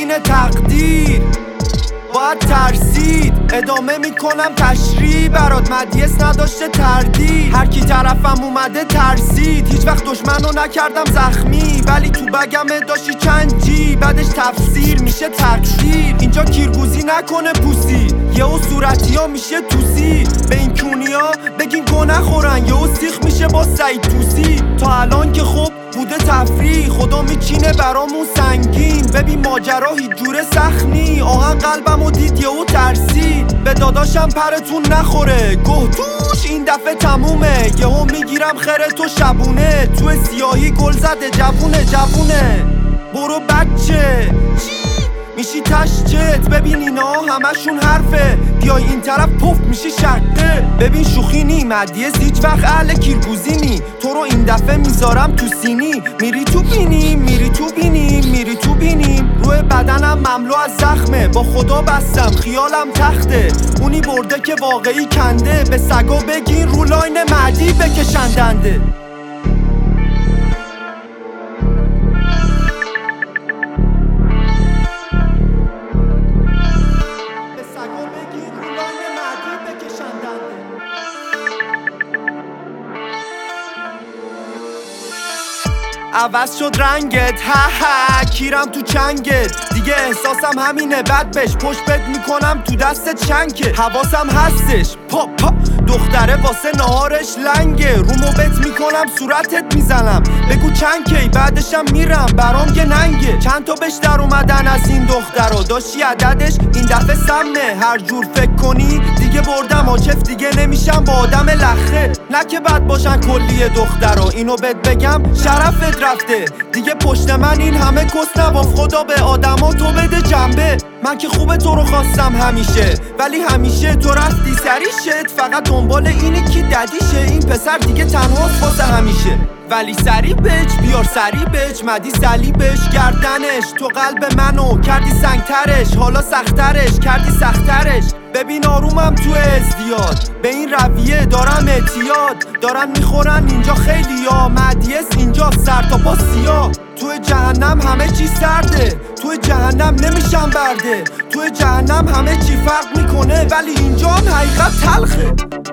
کیروزین تقدیر باید ترسید. ادامه میکنم تشریح برات، مدیس نداشته تردید. هر کی طرفم اومده ترسید، هیچ وقت دشمنو نکردم زخمی، ولی تو بگم داشتی چند جی، بعدش تفسیر میشه تقدیر. اینجا کیرگوزی نکنه پوسی، یهو صورتی ها میشه توسی. به این کونیا بگین گو نخورن، یهو سیخ میشه با سعید توسی. تا الان که خب بوده تفریح، خدا میچینه برامون سنگین. ببین ماجرا هیچ جوره سخت نی، آهن قلبمو دید یهو ترسید. به داداشم پرتون نخوره گه توش، این دفعه تمومه. یهو میگیرم خره تو شبونه، تو سیاهی گل زده جوونه جوونه. برو بچه میشی تشچت، ببین اینا همشون حرفه، بیای این طرف پف میشی شقه. ببین شوخی نی، مدیس هیچ وقت اهل کیرگوزی نی. تو رو این دفعه میذارم تو سینی، میری تو بینیم میری تو بینیم میری تو بینیم. روی بدنم مملو از زخمه، با خدا بستم خیالم تخته. اونی برده که واقعی کنده، به سگا بگین رو لاین مهدی بکشندنده. عوض شد رنگت ها ها، کیرم تو چنگت دیگه، احساسم همینه. بد بش پشت بد میکنم تو دستت شنکه. حواسم هستش پا پا، دختره واسه نهارش لنگه. رومو بت میکنم صورتت میزنم، بگو چند کی بعدشم میرم برام یه ننگه. چند تا بش در اومدن از این دخترا، داشتی عددش این دفعه سمه. هر جور فکر کنی دیگه بردم آچف، دیگه نمیشم با آدم لخه. نه که بد باشن کلیه دخترا، اینو بهت بگم شرفت رفته دیگه. پشت من این همه کس نباف، خدا به آدما تو بده جنبه. من که خوبه تو رو خواستم همیشه، ولی همیشه تو رفتی سری شد. فقط دنبال اینی کی ددیشه، این پسر دیگه تنهاست واسه همیشه. ولی سری بچ بیار سری بچ، مدی سلیبش گردنش. تو قلب منو کردی سنگترش، حالا سخترش کردی سخترش. ببین آرومم تو ازدیاد، به این رویه دارم اعتیاد. دارن میخورن اینجا خیلی ها، مدیس اینجا سر تا پا سیاه. تو جهنم همه چی سرده، تو جهنم نمیشم برده. تو جهنم همه چی فرق میکنه، ولی اینجا هم حقیقت تلخه.